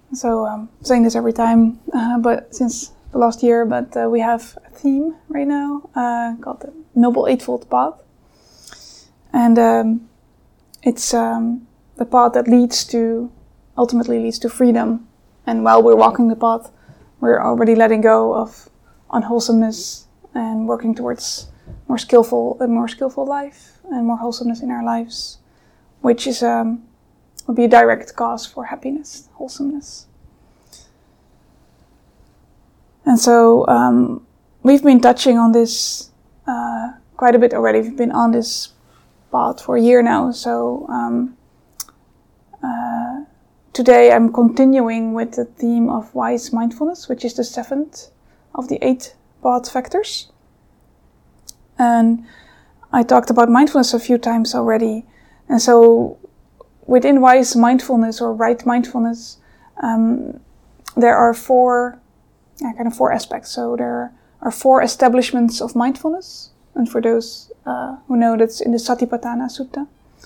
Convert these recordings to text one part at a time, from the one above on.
So I'm saying this every time, but since the last year, but we have a theme right now called the Noble Eightfold Path. And it's the path that ultimately leads to freedom. And while we're walking the path, we're already letting go of unwholesomeness and working towards a more skillful life and more wholesomeness in our lives, which is would be a direct cause for happiness, wholesomeness. And so we've been touching on this quite a bit already. We've been on this path for a year now. So today I'm continuing with the theme of wise mindfulness, which is the 7th of the 8 path factors. And I talked about mindfulness a few times already. And so within wise mindfulness or right mindfulness, there are four aspects. So there are 4 establishments of mindfulness. And for those who know, that's in the Satipatthana Sutta.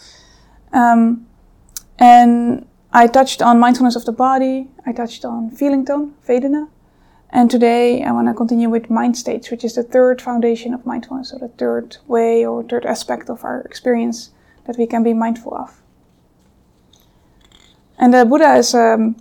And I touched on mindfulness of the body. I touched on feeling tone, Vedana. And today I want to continue with mind states, which is the 3rd foundation of mindfulness. So the 3rd way or 3rd aspect of our experience that we can be mindful of. And the Buddha is a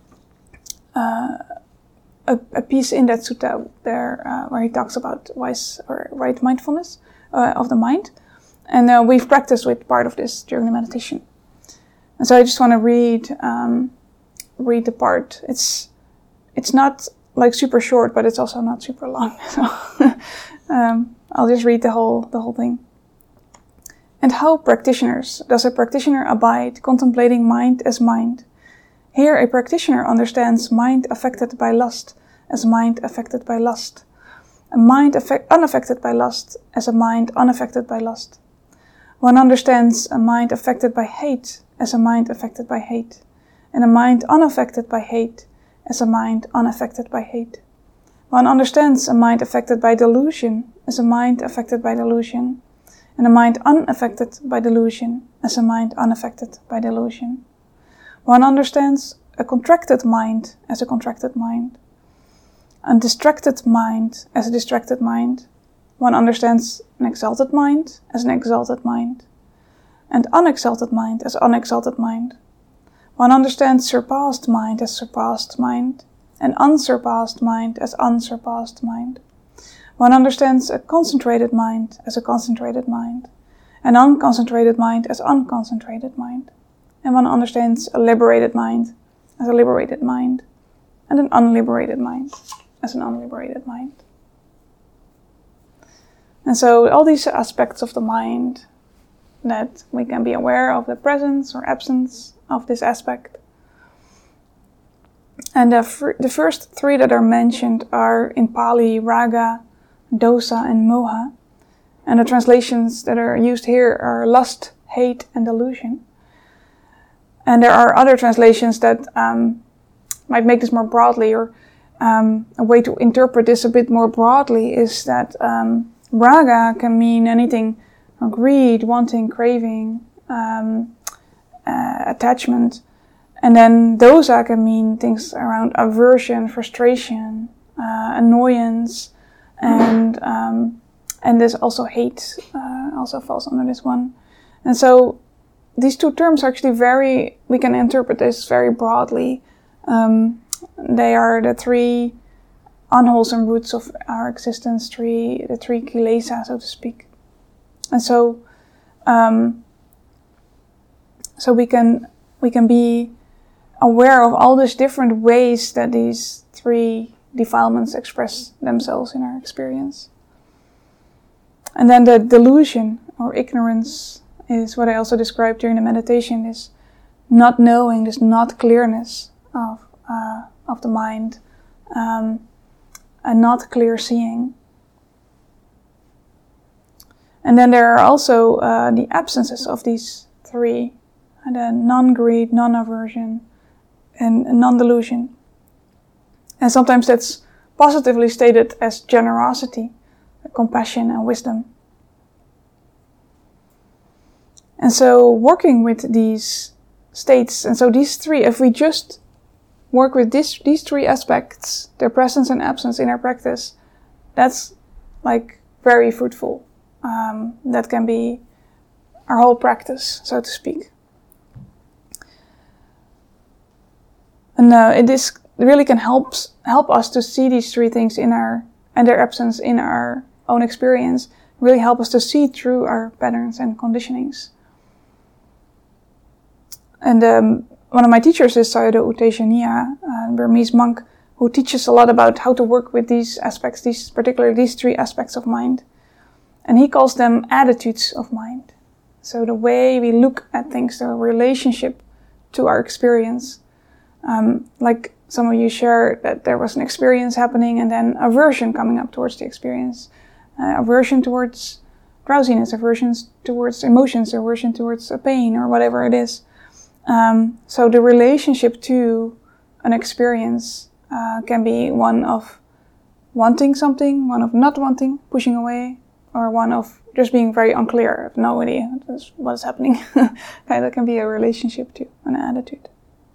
piece in that sutta there where he talks about wise or right mindfulness of the mind. And we've practiced with part of this during the meditation. And so I just want to read the part. It's not like super short, but it's also not super long. So I'll just read the whole thing. And how practitioners does a practitioner abide contemplating mind as mind? Here a practitioner understands mind affected by lust as mind affected by lust, a mind unaffected by lust as a mind unaffected by lust. One understands a mind affected by hate as a mind affected by hate, and a mind unaffected by hate as a mind unaffected by hate. One understands a mind affected by delusion as a mind affected by delusion, and a mind unaffected by delusion as a mind unaffected by delusion. One understands a contracted mind as a contracted mind, a distracted mind as a distracted mind. One understands an exalted mind as an exalted mind, and unexalted mind as unexalted mind. One understands surpassed mind as surpassed mind, and unsurpassed mind as unsurpassed mind. One understands a concentrated mind as a concentrated mind, an unconcentrated mind as unconcentrated mind. And one understands a liberated mind as a liberated mind, and an unliberated mind as an unliberated mind. And so all these aspects of the mind that we can be aware of the presence or absence of this aspect. And the first 3 that are mentioned are in Pali, raga, dosa, and moha. And the translations that are used here are lust, hate, and delusion. And there are other translations that might make this more broadly, or a way to interpret this a bit more broadly is that raga can mean anything from greed, wanting, craving, attachment. And then dosa can mean things around aversion, frustration, annoyance, and there's also hate also falls under this one. And so these 2 terms are actually we can interpret this very broadly. They are the 3 unwholesome roots of our existence, the 3 kilesa, so to speak. And so we can be aware of all these different ways that these 3 defilements express themselves in our experience. And then the delusion or ignorance is what I also described during the meditation, is not knowing, this not clearness of the mind, and not clear seeing. And then there are also the absences of these 3, the non-greed, non-aversion, and non-delusion. And sometimes that's positively stated as generosity, compassion, and wisdom. And so working with these states, and so these 3, if we just work with these three aspects, their presence and absence in our practice, that's like very fruitful. That can be our whole practice, so to speak. And it really can help us to see these three things and their absence in our own experience, really help us to see through our patterns and conditionings. And one of my teachers is Sayadaw U Tejaniya, a Burmese monk, who teaches a lot about how to work with these aspects, particularly these three aspects of mind. And he calls them attitudes of mind. So the way we look at things, the relationship to our experience. Like some of you share that there was an experience happening and then aversion coming up towards the experience. Aversion towards drowsiness, aversion towards emotions, aversion towards a pain or whatever it is. So the relationship to an experience can be one of wanting something, one of not wanting, pushing away, or one of just being very unclear, have no idea what is happening. That can be a relationship to an attitude.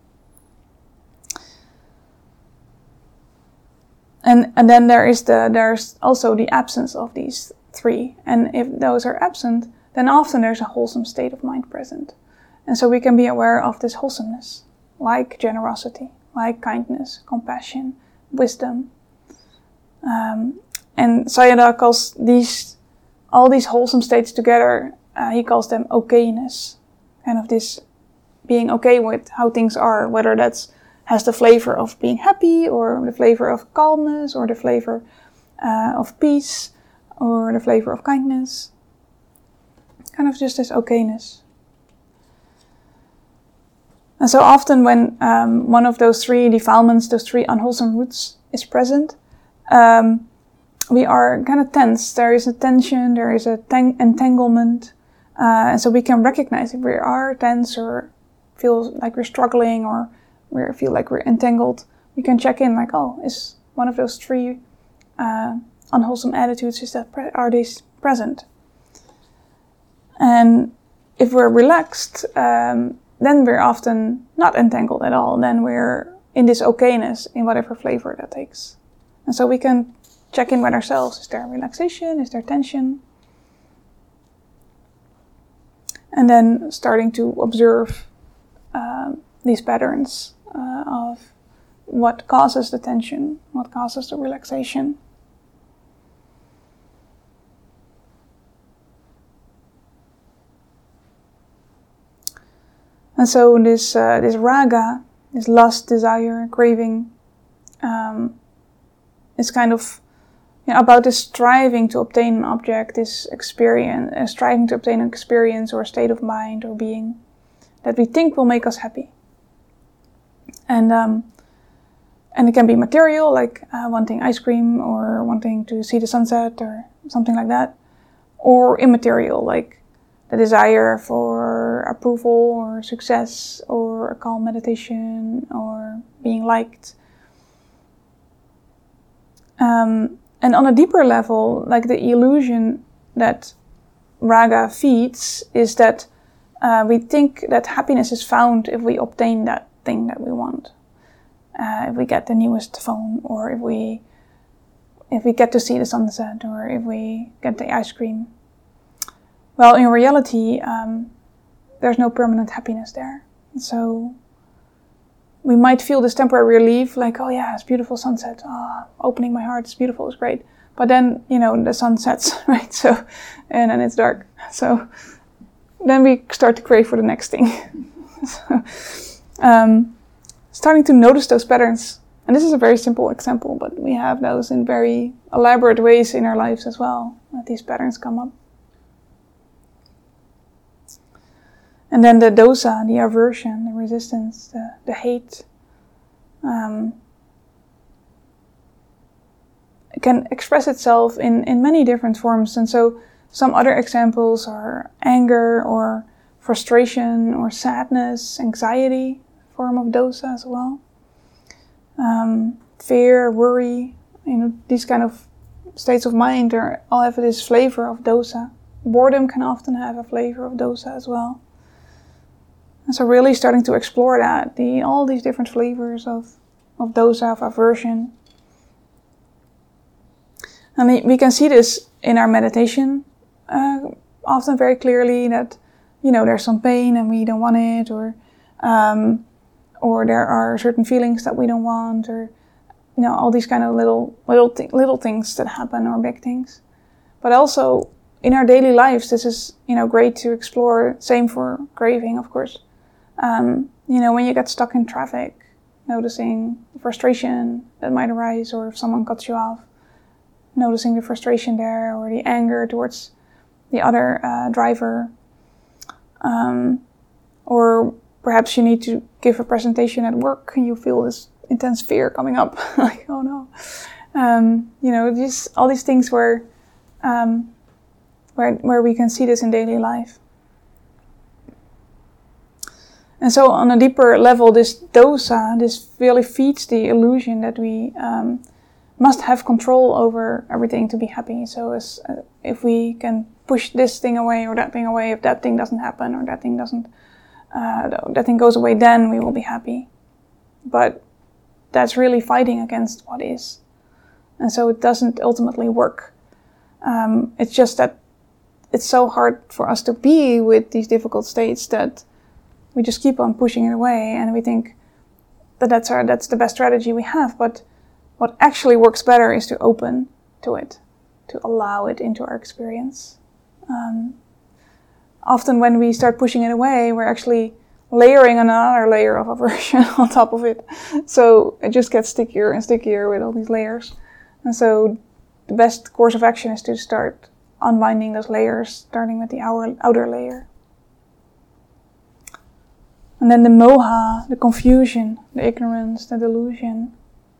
And then there's also the absence of these three. And if those are absent, then often there's a wholesome state of mind present. And so we can be aware of this wholesomeness, like generosity, like kindness, compassion, wisdom. And Sayadaw calls all these wholesome states together, he calls them okayness. Kind of this being okay with how things are, whether that's has the flavor of being happy, or the flavor of calmness, or the flavor of peace, or the flavor of kindness. Kind of just this okayness. And so often when one of those three defilements, those three unwholesome roots is present, we are kind of tense. There is a tension, there is a entanglement. And so we can recognize if we are tense or feel like we're struggling or we feel like we're entangled. We can check in like, oh, is one of those three unwholesome attitudes, are these present? And if we're relaxed, then we're often not entangled at all. Then we're in this okayness in whatever flavor that takes. And so we can check in with ourselves. Is there relaxation? Is there tension? And then starting to observe these patterns of what causes the tension, what causes the relaxation. And so this raga, this lust, desire, craving, is kind of about this striving to obtain an object, this experience, striving to obtain an experience or a state of mind or being that we think will make us happy. And it can be material, like wanting ice cream or wanting to see the sunset or something like that, or immaterial, like the desire for approval or success or a calm meditation or being liked. And on a deeper level, like the illusion that raga feeds is that we think that happiness is found if we obtain that thing that we want. If we get the newest phone, or if we get to see the sunset, or if we get the ice cream. Well, in reality, there's no permanent happiness there. So we might feel this temporary relief, like, oh yeah, it's beautiful sunset. Oh, opening my heart, it's beautiful, it's great. But then, the sun sets, right? So, and then it's dark. So then we start to crave for the next thing. So, starting to notice those patterns. And this is a very simple example, but we have those in very elaborate ways in our lives as well, that these patterns come up. And then the dosa, the aversion, the resistance, the hate, can express itself in many different forms. And so some other examples are anger or frustration or sadness, anxiety, form of dosa as well. Fear, worry, these kind of states of mind all have this flavor of dosa. Boredom can often have a flavor of dosa as well. And so really starting to explore that, all these different flavors of of dosa, of aversion. And we can see this in our meditation often very clearly, that, there's some pain and we don't want it, or there are certain feelings that we don't want, or, all these kind of little things that happen, or big things. But also in our daily lives, this is, great to explore. Same for craving, of course. When you get stuck in traffic, noticing the frustration that might arise, or if someone cuts you off, noticing the frustration there, or the anger towards the other driver. Or perhaps you need to give a presentation at work and you feel this intense fear coming up, like, oh no. Just all these things where we can see this in daily life. And so on a deeper level, this dosa, this really feeds the illusion that we must have control over everything to be happy. So if we can push this thing away or that thing away, if that thing doesn't happen or that thing goes away, then we will be happy. But that's really fighting against what is. And so it doesn't ultimately work. It's just that it's so hard for us to be with these difficult states that we just keep on pushing it away, and we think that that's the best strategy we have. But what actually works better is to open to it, to allow it into our experience. Often when we start pushing it away, we're actually layering another layer of aversion on top of it. So it just gets stickier and stickier with all these layers. And so the best course of action is to start unwinding those layers, starting with the outer layer. And then the moha, the confusion, the ignorance, the delusion.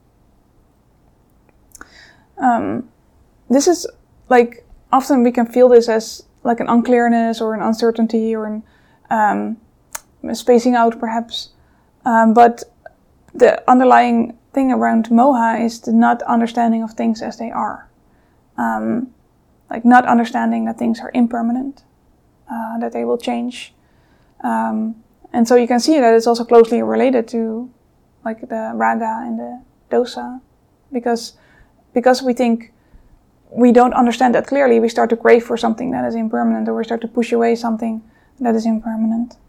This is like, often we can feel this as like an unclearness or an uncertainty or an spacing out perhaps. But the underlying thing around moha is the not understanding of things as they are. Like not understanding that things are impermanent, that they will change. And so you can see that it's also closely related to like the raga and the dosa, because we think we don't understand that clearly, we start to crave for something that is impermanent, or we start to push away something that is impermanent.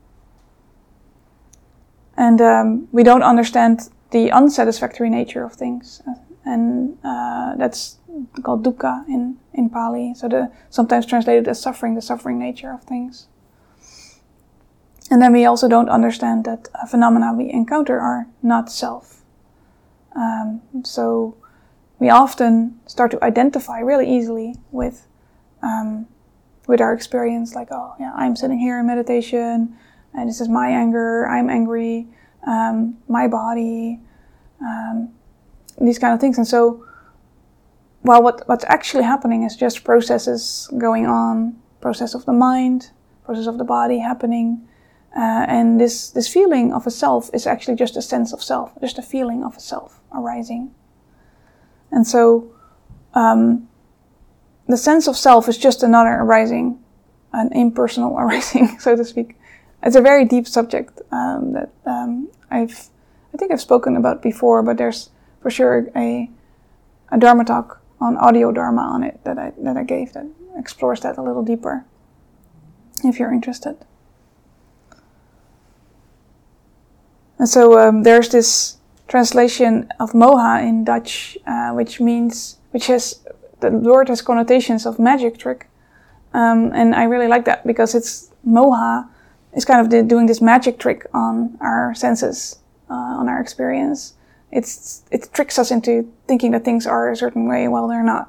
And we don't understand the unsatisfactory nature of things, and that's called dukkha in Pali. So sometimes translated as suffering, the suffering nature of things. And then we also don't understand that phenomena we encounter are not self. So we often start to identify really easily with our experience, like, oh yeah, I'm sitting here in meditation, and this is my anger, I'm angry, my body, these kind of things. And so, well, what's actually happening is just processes going on, process of the mind, process of the body happening, and this feeling of a self is actually just a sense of self, just a feeling of a self arising. And so, the sense of self is just another arising, an impersonal arising, so to speak. It's a very deep subject that I think I've spoken about before, but there's for sure a Dharma talk on audio Dharma on it that I gave that explores that a little deeper, if you're interested. And so there's this translation of moha in Dutch, the word has connotations of magic trick, and I really like that because moha is kind of doing this magic trick on our senses, on our experience. It tricks us into thinking that things are a certain way while they're not.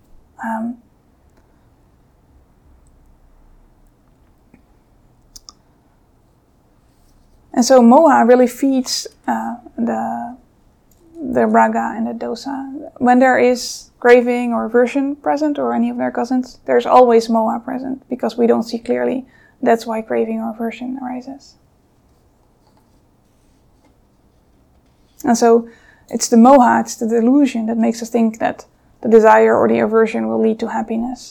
And so moha really feeds the raga and the dosa. When there is craving or aversion present, or any of their cousins, there's always moha present, because we don't see clearly. That's why craving or aversion arises. And so it's the moha, it's the delusion that makes us think that the desire or the aversion will lead to happiness.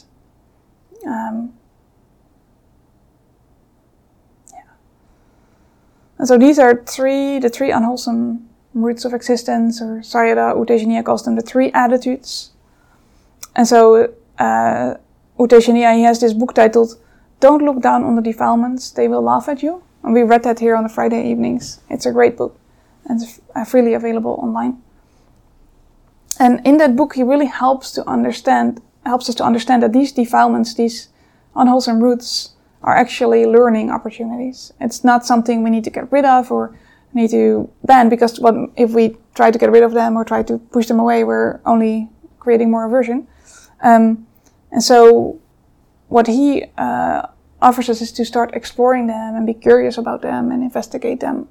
And so these are the three unwholesome Roots of Existence, or Sayadaw U Tejaniya calls them the 3 attitudes. And so U Tejaniya, he has this book titled Don't Look Down on the Defilements, They Will Laugh at You. And we read that here on the Friday evenings. It's a great book, and it's freely available online. And in that book, he really helps us to understand that these defilements, these unwholesome roots, are actually learning opportunities. It's not something we need to get rid of or need to ban, because if we try to get rid of them or try to push them away, we're only creating more aversion. And so what he offers us is to start exploring them and be curious about them and investigate them.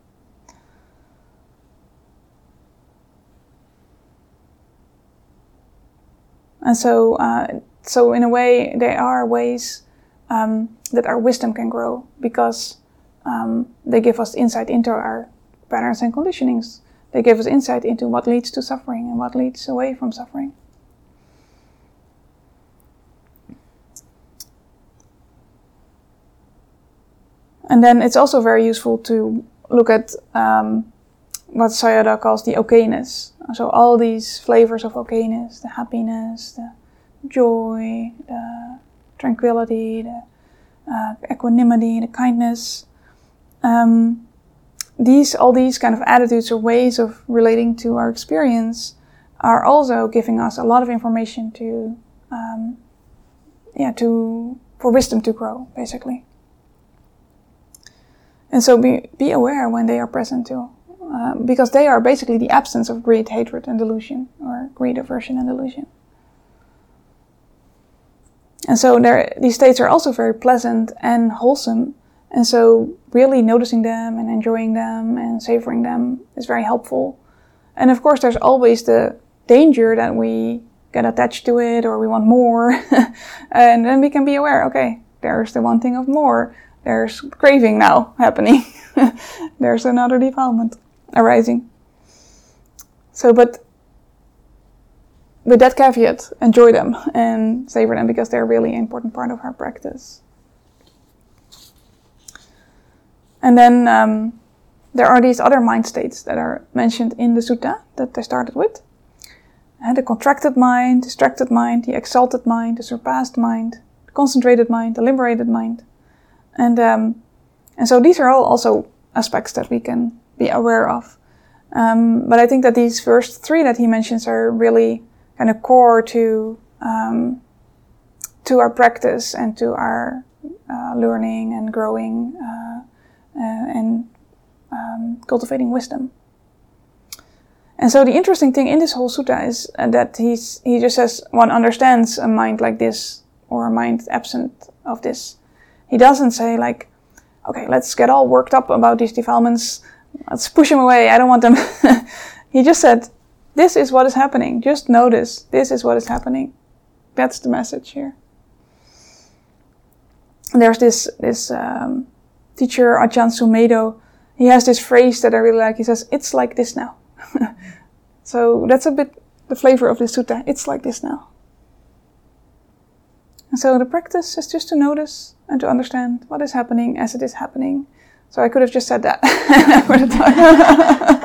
And so in a way, they are ways that our wisdom can grow, because they give us insight into our patterns and conditionings. They give us insight into what leads to suffering and what leads away from suffering. And then it's also very useful to look at what Sayadaw calls the okayness. So all these flavors of okayness, the happiness, the joy, the tranquility, the equanimity, the kindness. All these kind of attitudes or ways of relating to our experience are also giving us a lot of information for wisdom to grow, basically. And so be aware when they are present too, because they are basically the absence of greed, hatred, and delusion, or greed, aversion, and delusion. And so these states are also very pleasant and wholesome, and so really noticing them and enjoying them and savoring them is very helpful. And of course, there's always the danger that we get attached to it or we want more, and then we can be aware, okay, there's the wanting of more. There's craving now happening. There's another defilement arising. So, but with that caveat, enjoy them and savor them, because they're a really important part of our practice. And then there are these other mind states that are mentioned in the sutta that I started with. The contracted mind, distracted mind, the exalted mind, the surpassed mind, the concentrated mind, the liberated mind. And so these are all also aspects that we can be aware of. But I think that these first 3 that he mentions are really kind of core to our practice and to our learning and growing and cultivating wisdom. And so the interesting thing in this whole sutta is that he just says one understands a mind like this or a mind absent of this. He doesn't say like, okay, let's get all worked up about these defilements. Let's push them away. I don't want them. He just said, this is what is happening. Just notice. This is what is happening. That's the message here. And there's this teacher, Ajahn Sumedho. He has this phrase that I really like. He says, it's like this now. So that's a bit the flavor of this sutta. It's like this now. And so the practice is just to notice and to understand what is happening as it is happening. So I could have just said that for the time.